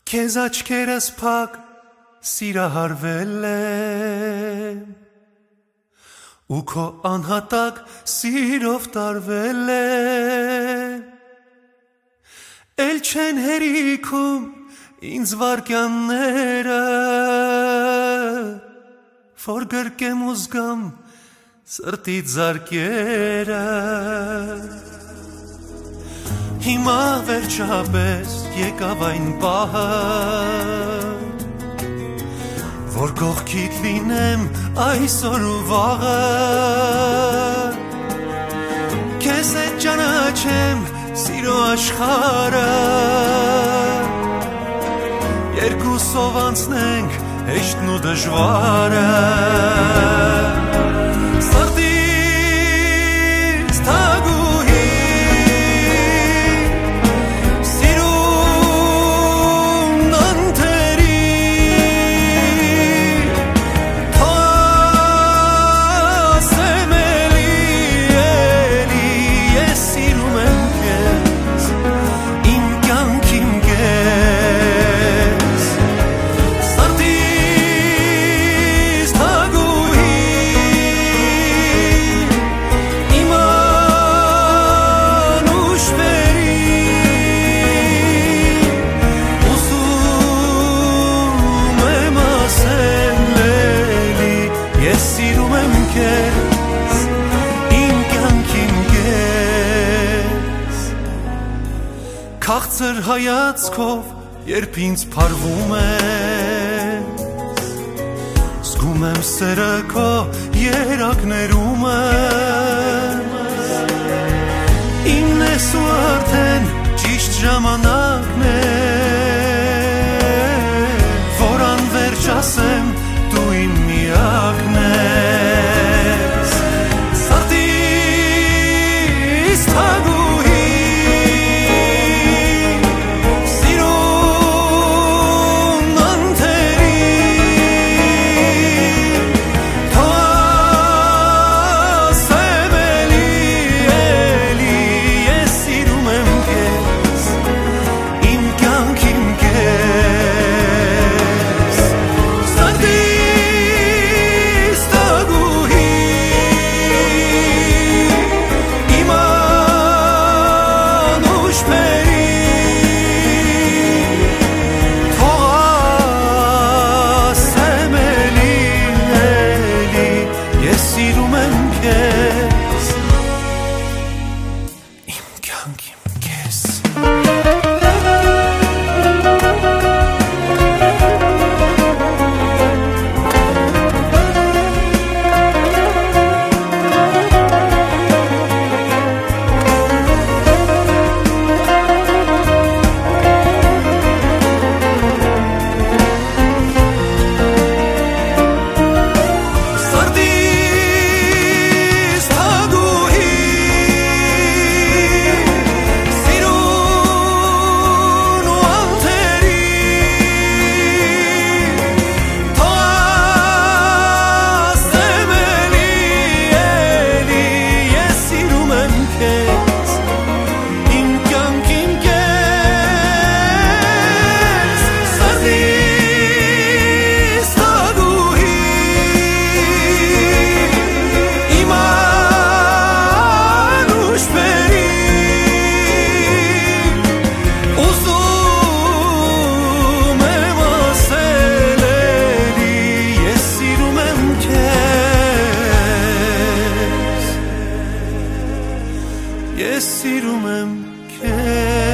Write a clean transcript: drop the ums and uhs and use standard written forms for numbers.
Քեզ աչքերս փակ սիրահարվել եմ ու քո անհատակ սիրով տարվել եմ Էլ չեն հերիքում ինձ վարկյանները որ գրկեմ ու զգամ սրտիդ զարկերը Հիմա վերջապես եկավ այն պահը Որ կողքիդ լինեմ այսօր ու վաղը Քեզ հետ ճանաչեմ սիրո աշխարհը Երկուսով անցնենք հեշտն ու դժվարը Սրտիս թագուհի Սիրուն անթերի Թո ասեմ էլի Ես սիրում եմ քեզ Իմ կյանք իմ կես Սրտիս թագուհի Իմ անուշ բերի Ուզում եմ ասել էլի Ես սիրում եմ քեզ Իմ կյանք իմ կես Քաղցր հայացքով երբ ինձ փարվում ես Զգում եմ սերը քո երակներում Ինն ես ու արդեն ճիշտ ժամանակն է Որ անվերջ ասեմ դու իմ միակն ես Սրտիս թագուհի Սիրուն անթերի Թո ասեմ էլի Ես սիրում եմ քեզ Իմ կյանք իմ կես Սրտիս թագուհի Իմ անուշ բերի Թո ասեմ էլի Ես սիրում եմ քեզ Իմ կյանք իմ կես Սրտիս թագուհի Սիրուն ու անթերի Թո ասեմ էլի Ես սիրում եմ քեզ Իմ կյանք իմ կես Սրտիս թագուհի Իմ անուշ բերի Ուզում եմ ասել էլի Ես սիրում եմ քեզ Ես սիրում եմ քեզ